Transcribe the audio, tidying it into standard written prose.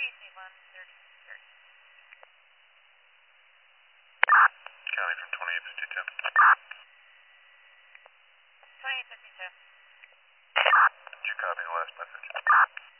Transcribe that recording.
receive on 3030. County from 2852. 2852. Did you copy the last message?